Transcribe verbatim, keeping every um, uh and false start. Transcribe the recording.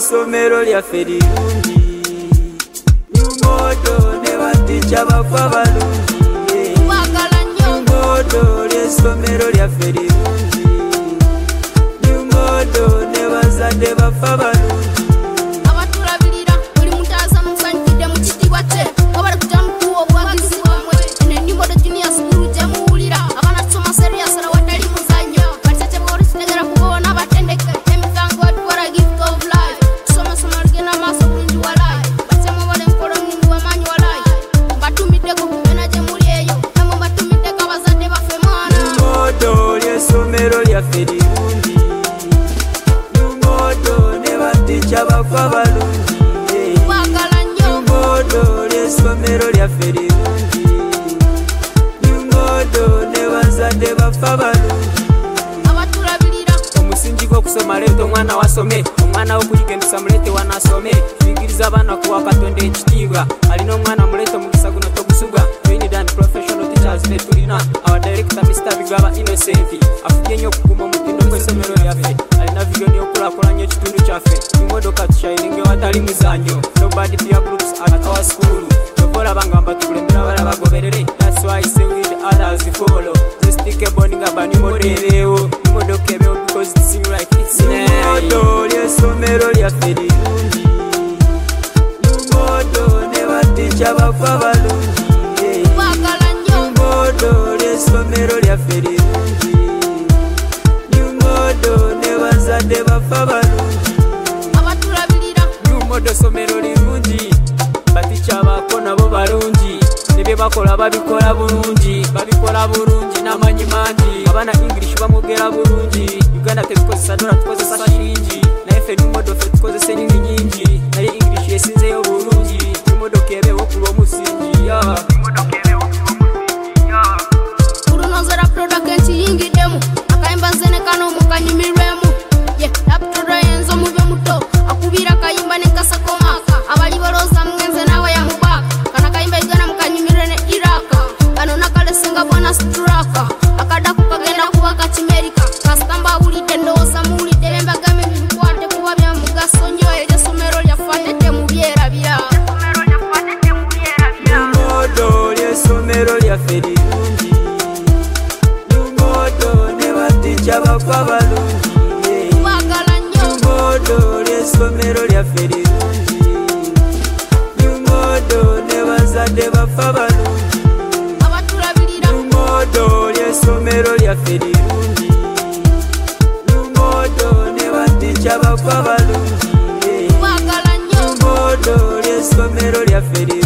ly'essomero lyaffe lirungi Nyumodo ne baticha bafa balungi Nyumodo ly'essomero lyaffe lirungi Nyumodo ne bazadde bafa balungi abatulabirira buli muntu aza musanyukidde mu kitiibwa kye wabale kujja mukuwa obwagizi bwamwe eno Nyumodo junior school gye muwulira abaana tusoma serious na watali muzannyo batete b'olukitegera kuboona batendeke emisango atwala gift of life tusomesoma lugenda maaso bulungi walayi batemu bale mpolo nningi wamaanyi walayi mbatumiddeko kubena gye muli eyo namwe mbatumiddeko abazadde baffe mwana Nyumodo ly'essomero lyaffe lirungi Nyumodo ne baticha bafa balungi Nyumodo ly'essomero lyaffe lirungi Nyumodo ne bazadde bafa balungi abatulabirira omusingi gw'okusoma leeta omwana wasome omwana w'okuyiga empisa muleete wanasome tuyigiriza abaana kuwa Katonda ekitiibwa alina omwana muleete omukisa guno togusuga trained and professional teachers be tulina our director Mister Bigaba Innocent afubye nnyo okukuuma omutindo gw'essomero lyaffe alina vision y'okulaakulanya ekitundu kyaffe Nyumodo katushayiringa ewatali muzannyo no bad peer groups at our school tokolaba nga mbatukulembera bala bagoberere that's why I say we the others follow just stick a bonding about Nyumodo ebeewo Nyumodo kebeewo because it seems like it's Nyumodo ly'essomero lyaffe lirungi Nyumodo ne baticha bafa balungi Nyumodo ly'essomero lyaffe lirungi Nyumodo ne bazadde bafa balungi abatulabirira Nyumodo ssomero lirungi baticha baako nabo balungi ne bye bakola babikola bulungi babikola bulungi n'amanyi mangi abaana English bamwogera bulungi Uganda tezikozesa dola tukozesa shiringi naye ffe Nyumodo ffe tukozesa ennimi nyingi naye English yesinzeyo bulungi Nyumodo kebeewo ku lw'omusingi kulunozera product enkiyingiddemu akayimba nzene kano mukanyumirwemu ye laptop yenzo mubye muto akubira kayimba ne kasakomaka abali balooza mwenze nawe ya mubaka kana kayimba igana mukanyumirwe ne Iraka kano nakale singa bona straka akadaku kagenda kuba kakimerika kasitamba awulidde ndowooza muwulidde bembagame bibikwate kuba bya mugaso nnyo ery'essomero lyaffe mubyerabira Nyumodo ly'essomero lyaffe lirungi Nyumodo ne baticha bafa balungi Nyumodo ly'essomero lyaffe lirungi Nyumodo ne bazadde bafa balungi abatulabirira Nyumodo ly'essomero lyaffe lirungi Nyumodo ne baticha bafa balungi Nyumodo ly'essomero lyaffe lirungi